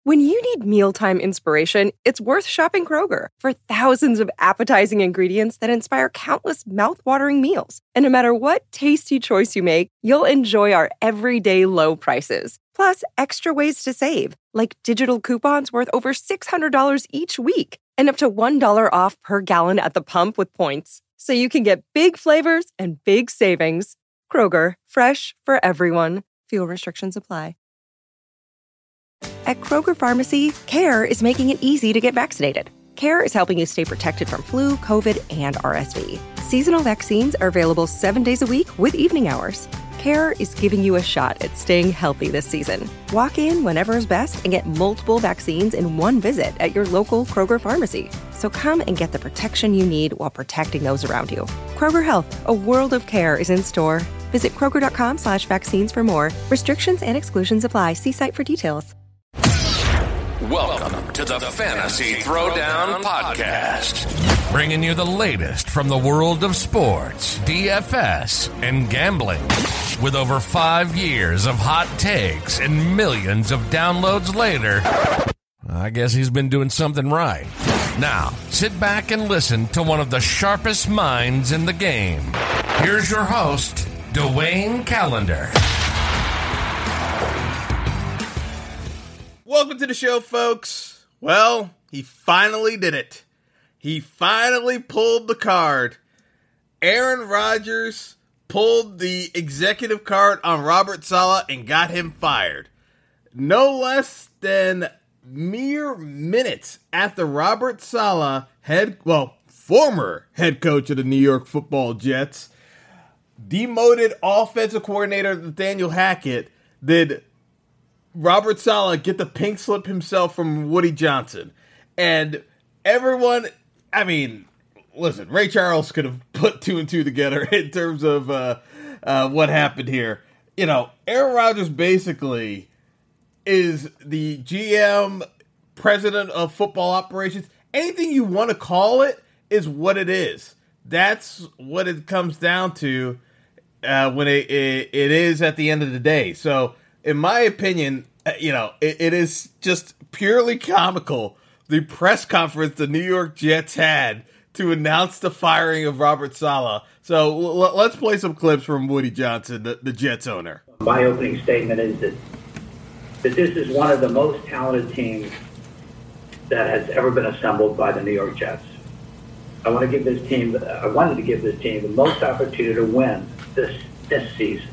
When you need mealtime inspiration, it's worth shopping Kroger for thousands of appetizing ingredients that inspire countless mouth-watering meals. And no matter what tasty choice you make, you'll enjoy our everyday low prices. Plus, extra ways to save, like digital coupons worth over $600 each week and up to $1 off per gallon at the pump with points. So you can get big flavors and big savings. Kroger, fresh for everyone. Fuel restrictions apply. At Kroger Pharmacy, CARE is making it easy to get vaccinated. CARE is helping you stay protected from flu, COVID, and RSV. Seasonal vaccines are available 7 days a week with evening hours. CARE is giving you a shot at staying healthy this season. Walk in whenever is best and get multiple vaccines in one visit at your local Kroger Pharmacy. So come and get the protection you need while protecting those around you. Kroger Health, a world of care is in store. Visit Kroger.com/vaccines for more. Restrictions and exclusions apply. See site for details. Welcome to the Fantasy Throwdown Podcast, bringing you the latest from the world of sports, DFS, and gambling. With over 5 years of hot takes and millions of downloads later, I guess he's been doing something right. Now, sit back and listen to one of the sharpest minds in the game. Here's your host, Dwayne Callender. Welcome to the show, folks. Well, he finally did it. He finally pulled the card. Aaron Rodgers pulled the executive card on Robert Saleh and got him fired. No less than mere minutes after Robert Saleh, former head coach of the New York Football Jets, demoted offensive coordinator Nathaniel Hackett, did Robert Saleh get the pink slip himself from Woody Johnson. And everyone, listen, Ray Charles could have put 2 and 2 together in terms of what happened here. You know, Aaron Rodgers basically is the GM, president of football operations. Anything you want to call it is what it is. That's what it comes down to when it is at the end of the day. So, in my opinion, it is just purely comical, the press conference the New York Jets had to announce the firing of Robert Saleh. So let's play some clips from Woody Johnson, the Jets owner. My opening statement is that this is one of the most talented teams that has ever been assembled by the New York Jets. I wanted to give this team the most opportunity to win this season.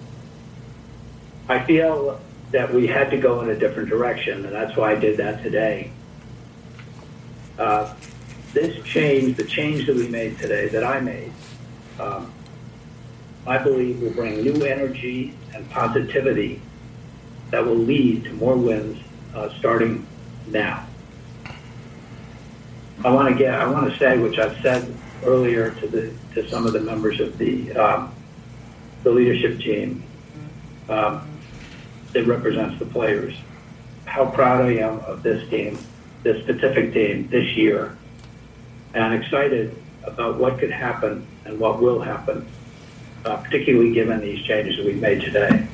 I feel that we had to go in a different direction, and that's why I did that today. This change, the change that we made today, that I made, I believe will bring new energy and positivity that will lead to more wins starting now. I want to say, which I've said earlier to some of the members of the leadership team, that represents the players, how proud I am of this team, this specific team this year, and excited about what could happen and what will happen, particularly given these changes that we've made today.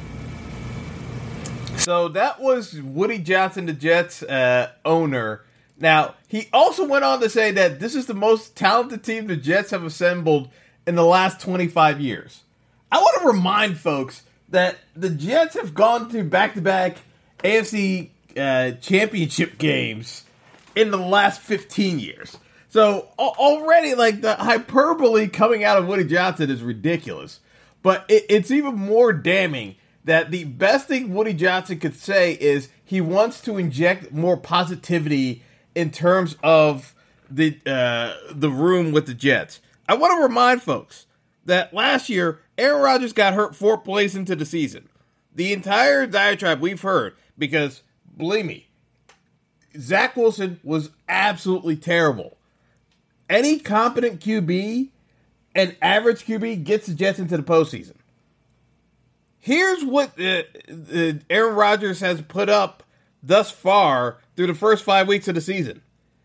So that was Woody Johnson, the Jets owner. Now, he also went on to say that this is the most talented team the Jets have assembled in the last 25 years. I want to remind folks that the Jets have gone to back-to-back AFC championship games in the last 15 years. So already, the hyperbole coming out of Woody Johnson is ridiculous. But it's even more damning that the best thing Woody Johnson could say is he wants to inject more positivity in terms of the room with the Jets. I want to remind folks that last year, Aaron Rodgers got hurt 4 plays into the season. The entire diatribe we've heard, because, believe me, Zach Wilson was absolutely terrible. Any competent QB and average QB gets the Jets into the postseason. Here's what Aaron Rodgers has put up thus far through the first 5 weeks of the season.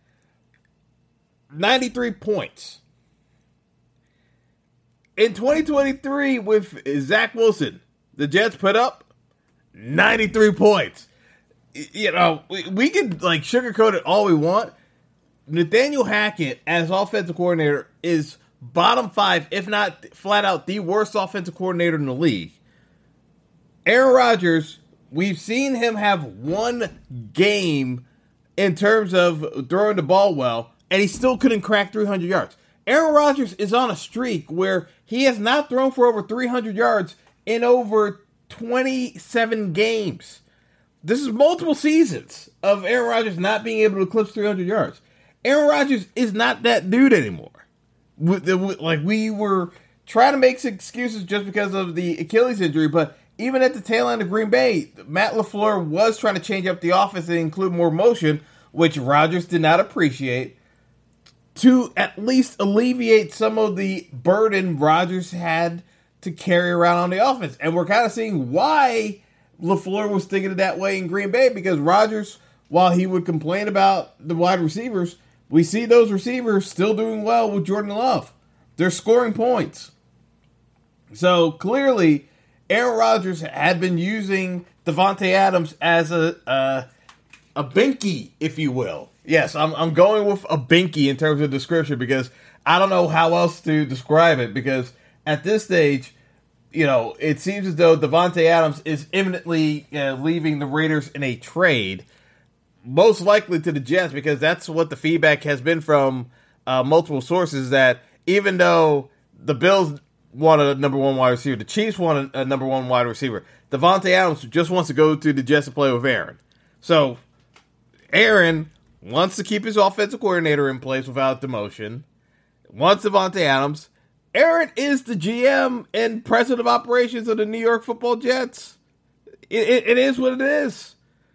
93 points. In 2023, with Zach Wilson, the Jets put up 93 points. you know, we could like sugarcoat it all we want. Nathaniel Hackett, as offensive coordinator, is bottom 5, if not flat out the worst offensive coordinator in the league. Aaron Rodgers, we've seen him have one game in terms of throwing the ball well, and he still couldn't crack 300 yards. Aaron Rodgers is on a streak where he has not thrown for over 300 yards in over 27 games. This is multiple seasons of Aaron Rodgers not being able to eclipse 300 yards. Aaron Rodgers is not that dude anymore. Like, we were trying to make excuses just because of the Achilles injury, but even at the tail end of Green Bay, Matt LaFleur was trying to change up the offense and include more motion, which Rodgers did not appreciate, to at least alleviate some of the burden Rodgers had to carry around on the offense. And we're kind of seeing why LaFleur was thinking it that way in Green Bay, because Rodgers, while he would complain about the wide receivers, we see those receivers still doing well with Jordan Love. They're scoring points. So clearly, Aaron Rodgers had been using Davante Adams as a binky, if you will. Yes, I'm going with a binky in terms of description because I don't know how else to describe it, because at this stage, you know, it seems as though Davante Adams is imminently leaving the Raiders in a trade, most likely to the Jets, because that's what the feedback has been from multiple sources, that even though the Bills want a number 1 wide receiver, the Chiefs want a number 1 wide receiver, Davante Adams just wants to go to the Jets to play with Aaron. So Aaron wants to keep his offensive coordinator in place without demotion, wants Davante Adams. Aaron is the GM and president of operations of the New York Football Jets. It is what it is.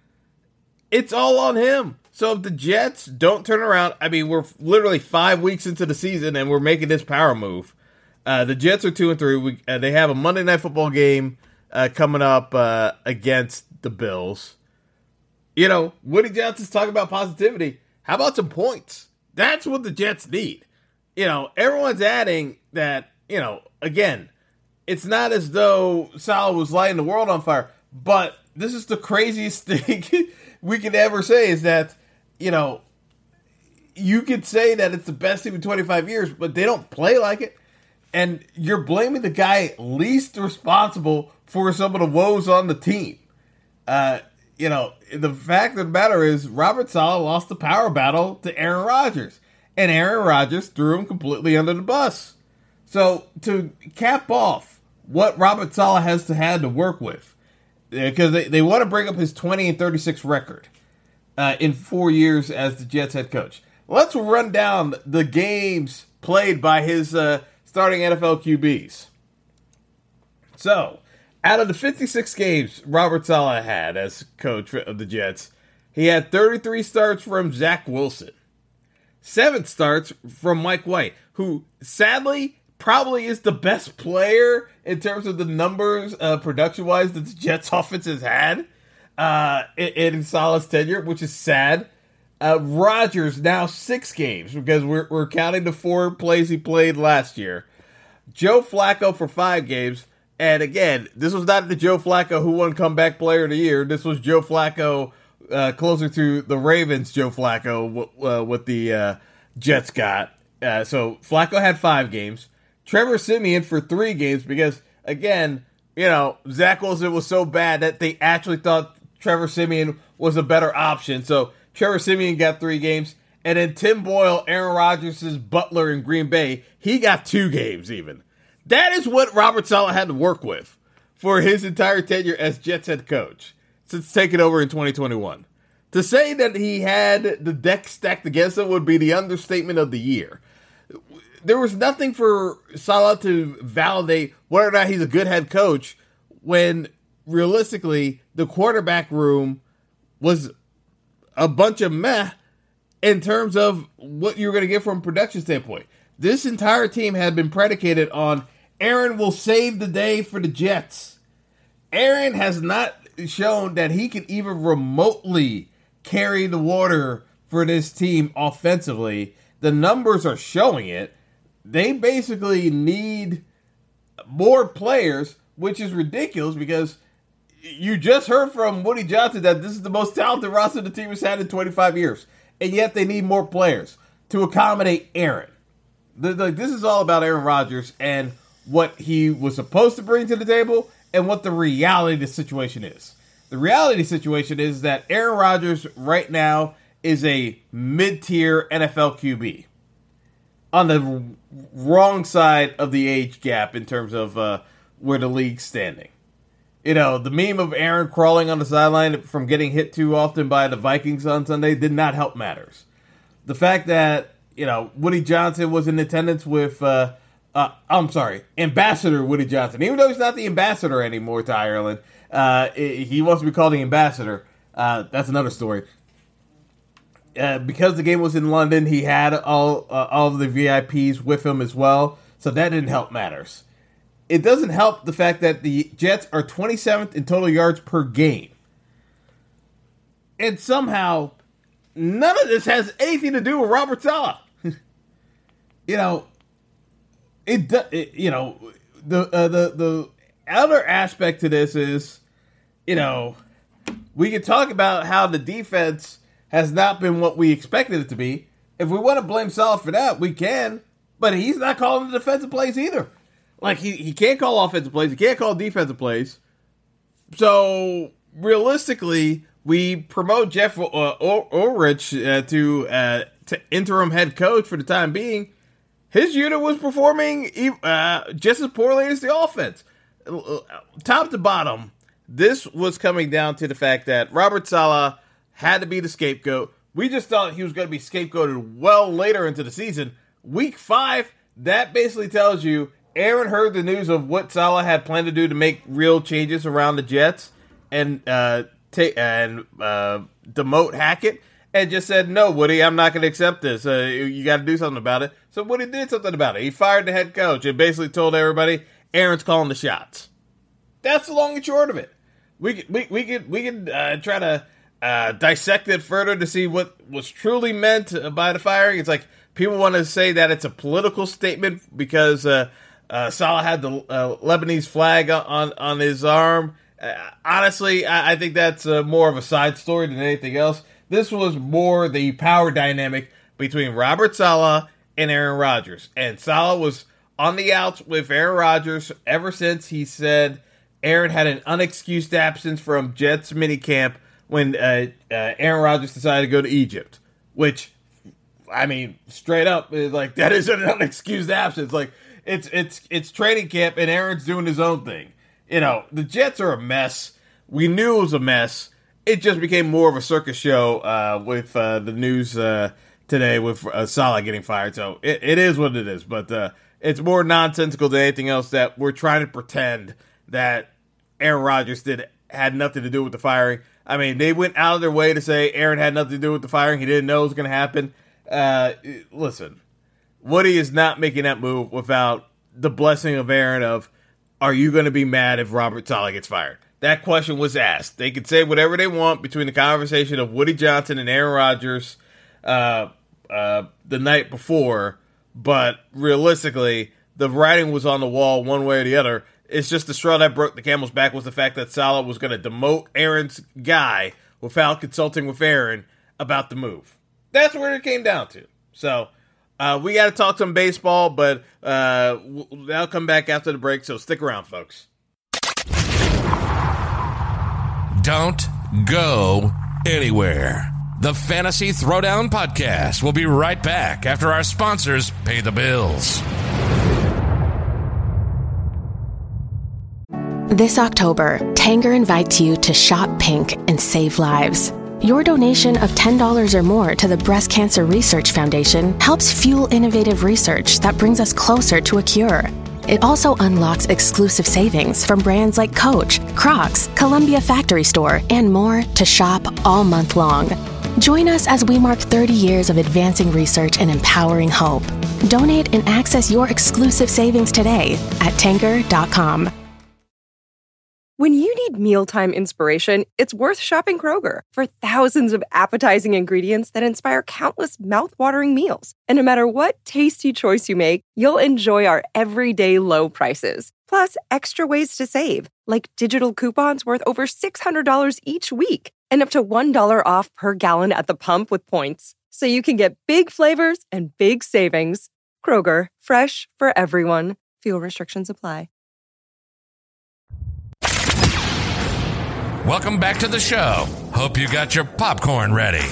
It's all on him. So if the Jets don't turn around, I mean, we're literally 5 weeks into the season and we're making this power move. The Jets are 2-3. They have a Monday Night Football game coming up against the Bills. You know, Woody Johnson's talking about positivity. How about some points? That's what the Jets need. You know, everyone's adding that, you know, again, it's not as though Saleh was lighting the world on fire, but this is the craziest thing we could ever say, is that, you know, you could say that it's the best team in 25 years, but they don't play like it. And you're blaming the guy least responsible for some of the woes on the team. You know, the fact of the matter is Robert Saleh lost the power battle to Aaron Rodgers. And Aaron Rodgers threw him completely under the bus. So, to cap off what Robert Saleh has had to work with, because they want to bring up his 20-36 record in 4 years as the Jets head coach. Let's run down the games played by his starting NFL QBs. So, out of the 56 games Robert Saleh had as coach of the Jets, he had 33 starts from Zach Wilson, 7 starts from Mike White, who sadly probably is the best player in terms of the numbers production-wise that the Jets offense has had in Saleh's tenure, which is sad. Rodgers now 6 games, because we're counting the 4 plays he played last year. Joe Flacco for 5 games. And again, this was not the Joe Flacco who won Comeback Player of the Year. This was Joe Flacco closer to the Ravens Joe Flacco, what the Jets got. So Flacco had 5 games. Trevor Siemian for 3 games, because, again, you know, Zach Wilson was so bad that they actually thought Trevor Siemian was a better option. So Trevor Siemian got 3 games. And then Tim Boyle, Aaron Rodgers' butler in Green Bay, he got 2 games even. That is what Robert Saleh had to work with for his entire tenure as Jets head coach since taking over in 2021. To say that he had the deck stacked against him would be the understatement of the year. There was nothing for Saleh to validate whether or not he's a good head coach when, realistically, the quarterback room was a bunch of meh in terms of what you're going to get from a production standpoint. This entire team had been predicated on Aaron will save the day for the Jets. Aaron has not shown that he can even remotely carry the water for this team offensively. The numbers are showing it. They basically need more players, which is ridiculous because you just heard from Woody Johnson that this is the most talented roster the team has had in 25 years. And yet they need more players to accommodate Aaron. This is all about Aaron Rodgers and what he was supposed to bring to the table and what the reality of the situation is. The reality situation is that Aaron Rodgers right now is a mid-tier NFL QB on the wrong side of the age gap in terms of where the league's standing. You know, the meme of Aaron crawling on the sideline from getting hit too often by the Vikings on Sunday did not help matters. The fact that, you know, Woody Johnson was in attendance with, Ambassador Woody Johnson. Even though he's not the ambassador anymore to Ireland, he wants to be called the ambassador. That's another story. Because the game was in London, he had all of the VIPs with him as well, so that didn't help matters. It doesn't help the fact that the Jets are 27th in total yards per game. And somehow, none of this has anything to do with Robert Saleh. The other aspect to this is, we can talk about how the defense has not been what we expected it to be. If we want to blame Saleh for that, we can, but he's not calling the defensive plays either. Like, he can't call offensive plays. He can't call defensive plays. So, realistically, we promote Jeff Ulrich to interim head coach for the time being. His unit was performing just as poorly as the offense. Top to bottom, this was coming down to the fact that Robert Saleh had to be the scapegoat. We just thought he was going to be scapegoated well later into the season. Week 5, that basically tells you Aaron heard the news of what Saleh had planned to do to make real changes around the Jets and demote Hackett, and just said, no, Woody, I'm not going to accept this. You got to do something about it. So Woody did something about it. He fired the head coach and basically told everybody, Aaron's calling the shots. That's the long and short of it. We could try to dissect it further to see what was truly meant by the firing. It's like people want to say that it's a political statement because Saleh had the Lebanese flag on his arm. Honestly, I think that's more of a side story than anything else. This was more the power dynamic between Robert Saleh and Aaron Rodgers. And Saleh was on the outs with Aaron Rodgers ever since he said Aaron had an unexcused absence from Jets minicamp when Aaron Rodgers decided to go to Egypt. Which, I mean, straight up, like, that is an unexcused absence. Like, it's training camp and Aaron's doing his own thing. The Jets are a mess. We knew it was a mess. It just became more of a circus show with the news today with Saleh getting fired. So it is what it is. But it's more nonsensical than anything else that we're trying to pretend that Aaron Rodgers had nothing to do with the firing. I mean, they went out of their way to say Aaron had nothing to do with the firing. He didn't know it was going to happen. Listen, Woody is not making that move without the blessing of Aaron of, are you going to be mad if Robert Saleh gets fired? That question was asked. They could say whatever they want between the conversation of Woody Johnson and Aaron Rodgers the night before, but realistically, the writing was on the wall one way or the other. It's just the straw that broke the camel's back was the fact that Saleh was going to demote Aaron's guy without consulting with Aaron about the move. That's where it came down to. So, we got to talk some baseball, but that'll come back after the break, so stick around, folks. Don't go anywhere. The Fantasy Throwdown Podcast will be right back after our sponsors pay the bills. This October, Tanger invites you to shop pink and save lives. Your donation of $10 or more to the Breast Cancer Research Foundation helps fuel innovative research that brings us closer to a cure. It also unlocks exclusive savings from brands like Coach, Crocs, Columbia Factory Store, and more to shop all month long. Join us as we mark 30 years of advancing research and empowering hope. Donate and access your exclusive savings today at Tanger.com. When you need mealtime inspiration, it's worth shopping Kroger for thousands of appetizing ingredients that inspire countless mouth-watering meals. And no matter what tasty choice you make, you'll enjoy our everyday low prices. Plus, extra ways to save, like digital coupons worth over $600 each week and up to $1 off per gallon at the pump with points. So you can get big flavors and big savings. Kroger, fresh for everyone. Fuel restrictions apply. Welcome back to the show. Hope you got your popcorn ready.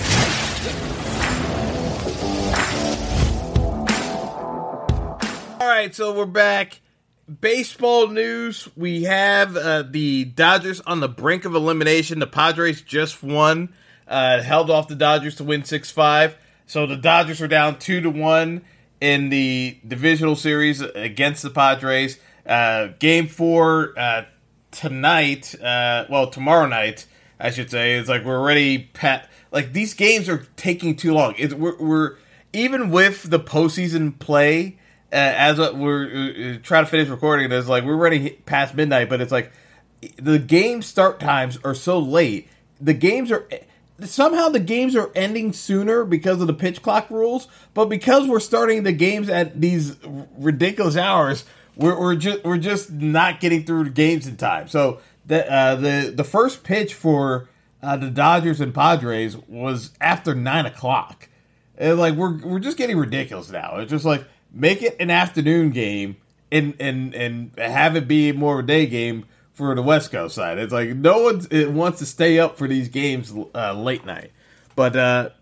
All right, so we're back. Baseball news. We have the Dodgers on the brink of elimination. The Padres just won, held off the Dodgers to win 6-5. So the Dodgers are down 2-1 in the divisional series against the Padres. Game 4 tonight, tomorrow night, I should say. It's like we're already like these games are taking too long. We're even with the postseason play. As we're trying to finish recording this, like we're already past midnight, but it's like the game start times are so late. The games are ending sooner because of the pitch clock rules, but because we're starting the games at these ridiculous hours, we're just not getting through the games in time. So the first pitch for the Dodgers and Padres was after 9:00. And like we're just getting ridiculous now. It's just like, make it an afternoon game and have it be more of a day game for the West Coast side. It's like no one wants to stay up for these games late night. But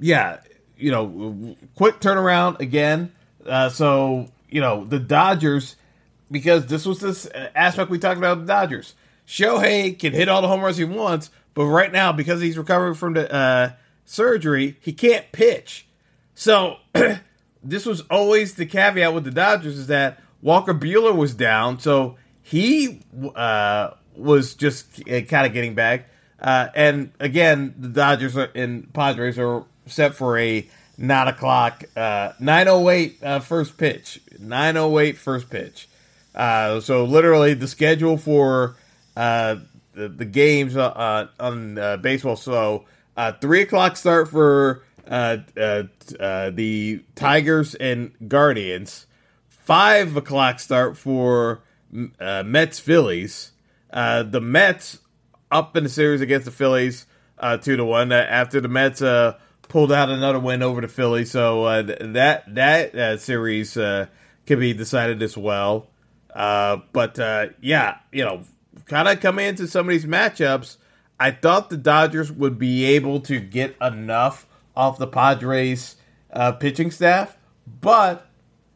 quick turnaround again. So the Dodgers, because this was this aspect we talked about the Dodgers. Shohei can hit all the home runs he wants, but right now, because he's recovering from the surgery, he can't pitch. So this was always the caveat with the Dodgers, is that Walker Buehler was down, so he was just kind of getting back. And again, the Dodgers and Padres are set for a 9:08 first pitch. 9:08 first pitch. So literally the schedule for the games on baseball. So 3:00 start for the Tigers and Guardians, 5:00 start for Mets Phillies. The Mets up in the series against the Phillies 2-1 after the Mets pulled out another win over the Phillies. So that series can be decided as well. But kind of coming into some of these matchups, I thought the Dodgers would be able to get enough off the Padres pitching staff, but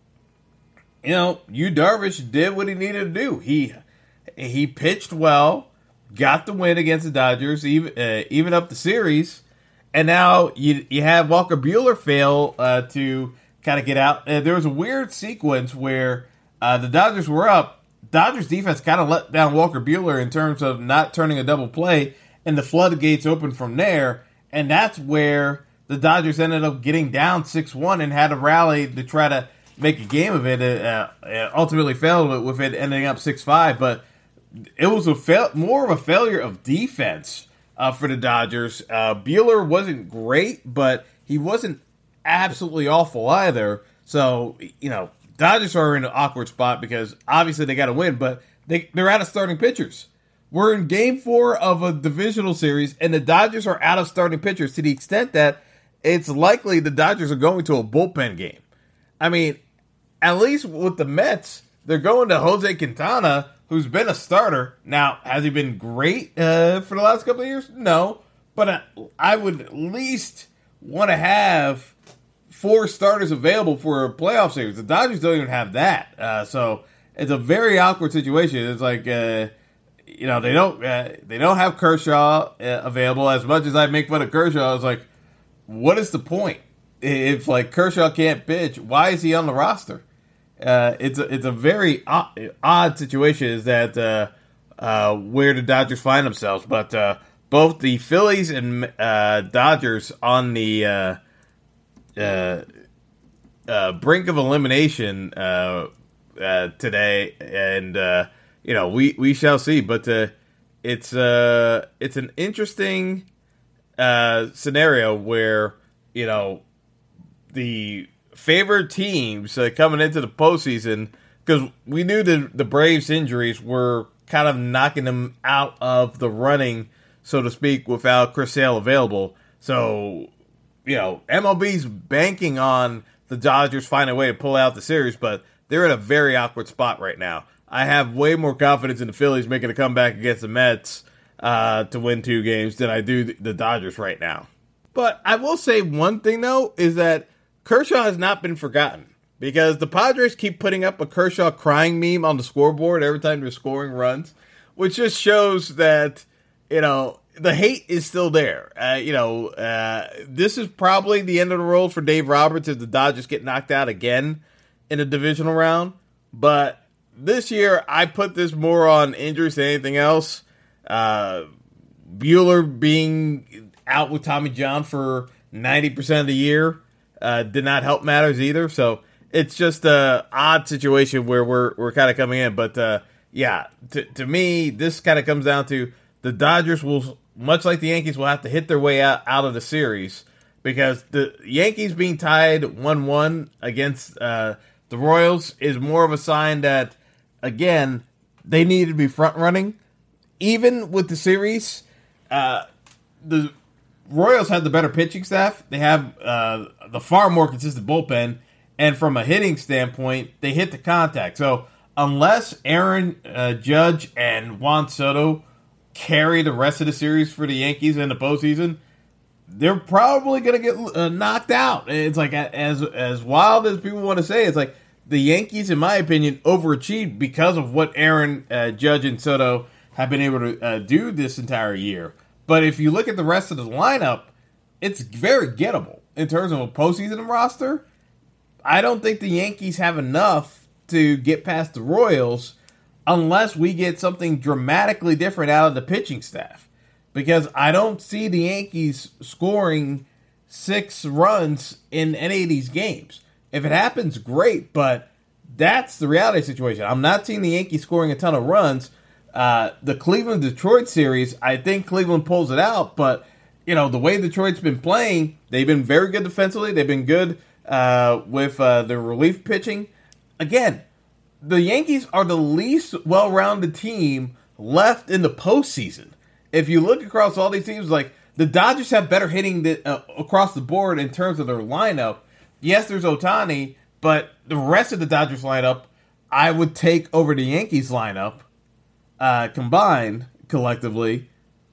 Yu Darvish did what he needed to do. He pitched well, got the win against the Dodgers, even up the series, and now you have Walker Buehler fail to kind of get out. There was a weird sequence where the Dodgers were up. Dodgers defense kind of let down Walker Buehler in terms of not turning a double play, and the floodgates opened from there, and that's where the Dodgers ended up getting down 6-1 and had a rally to try to make a game of it. Ultimately failed with it ending up 6-5, but it was more of a failure of defense for the Dodgers. Buehler wasn't great, but he wasn't absolutely awful either. So, Dodgers are in an awkward spot because obviously they got to win, but they're out of starting pitchers. We're in Game 4 of a divisional series, and the Dodgers are out of starting pitchers to the extent that it's likely the Dodgers are going to a bullpen game. I mean, at least with the Mets, they're going to Jose Quintana, who's been a starter. Now, has he been great for the last couple of years? No. But I would at least want to have 4 starters available for a playoff series. The Dodgers don't even have that. So it's a very awkward situation. It's like, they don't have Kershaw available. As much as I make fun of Kershaw, it's like, what is the point? If Kershaw can't pitch, why is he on the roster? It's a very odd situation. Is that where the Dodgers find themselves? But both the Phillies and Dodgers on the brink of elimination today, and we shall see. But it's an interesting scenario where the favored teams coming into the postseason because we knew the Braves' injuries were kind of knocking them out of the running, so to speak, without Chris Sale available. So, MLB's banking on the Dodgers finding a way to pull out the series, but they're in a very awkward spot right now. I have way more confidence in the Phillies making a comeback against the Mets to win 2 games than I do the Dodgers right now. But I will say one thing, though, is that Kershaw has not been forgotten, because the Padres keep putting up a Kershaw crying meme on the scoreboard every time they're scoring runs, which just shows that, the hate is still there. This is probably the end of the road for Dave Roberts if the Dodgers get knocked out again in a divisional round. But this year, I put this more on injuries than anything else. Buehler being out with Tommy John for 90% of the year did not help matters either. So it's just an odd situation where we're kind of coming in. But to me, this kind of comes down to the Dodgers will, much like the Yankees, will have to hit their way out of the series, because the Yankees being tied 1-1 against the Royals is more of a sign that, again, they need to be front running. Even with the series, the Royals have the better pitching staff. They have the far more consistent bullpen, and from a hitting standpoint, they hit the contact. So unless Aaron Judge and Juan Soto carry the rest of the series for the Yankees in the postseason, they're probably going to get knocked out. It's like, as wild as people want to say, it's like the Yankees, in my opinion, overachieved because of what Aaron Judge and Soto have been able to do this entire year. But if you look at the rest of the lineup, it's very gettable in terms of a postseason roster. I don't think the Yankees have enough to get past the Royals unless we get something dramatically different out of the pitching staff. Because I don't see the Yankees scoring 6 runs in any of these games. If it happens, great, but that's the reality situation. I'm not seeing the Yankees scoring a ton of runs. The Cleveland-Detroit series, I think Cleveland pulls it out, but the way Detroit's been playing, they've been very good defensively. They've been good with their relief pitching. Again, the Yankees are the least well-rounded team left in the postseason. If you look across all these teams, like the Dodgers have better hitting across the board in terms of their lineup. Yes, there's Ohtani, but the rest of the Dodgers lineup, I would take over the Yankees lineup combined collectively.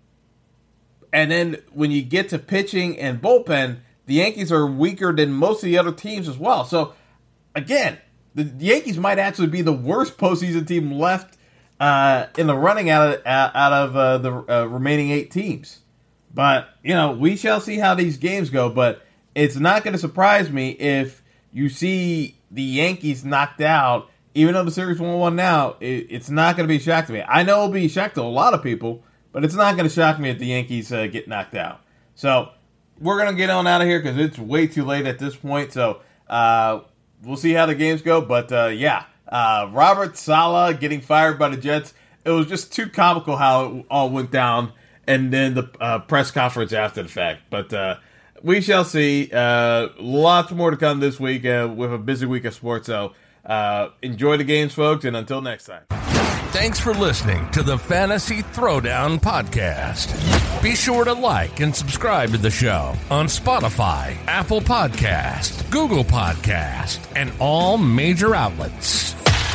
And then when you get to pitching and bullpen, the Yankees are weaker than most of the other teams as well. So, again, the Yankees might actually be the worst postseason team left in the running out of the remaining 8 teams. But, we shall see how these games go. But it's not going to surprise me if you see the Yankees knocked out. Even though the series 1-1 now, it's not going to be a shock to me. I know it'll be a shock to a lot of people, but it's not going to shock me if the Yankees get knocked out. So we're going to get on out of here because it's way too late at this point. So we'll see how the games go. But, Robert Saleh getting fired by the Jets, it was just too comical how it all went down, and then the press conference after the fact. But we shall see. Lots more to come this week with a busy week of sports. So enjoy the games, folks, and until next time. Thanks for listening to the Fantasy Throwdown Podcast. Be sure to like and subscribe to the show on Spotify, Apple Podcast, Google Podcast, and all major outlets.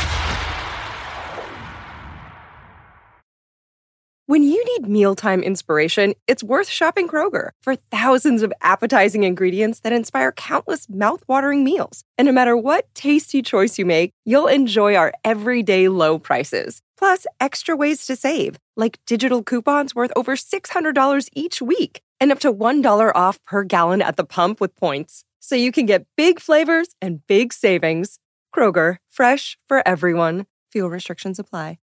When you need mealtime inspiration, it's worth shopping Kroger for thousands of appetizing ingredients that inspire countless mouth-watering meals. And no matter what tasty choice you make, you'll enjoy our everyday low prices. Plus, extra ways to save, like digital coupons worth over $600 each week and up to $1 off per gallon at the pump with points. So you can get big flavors and big savings. Kroger, fresh for everyone. Fuel restrictions apply.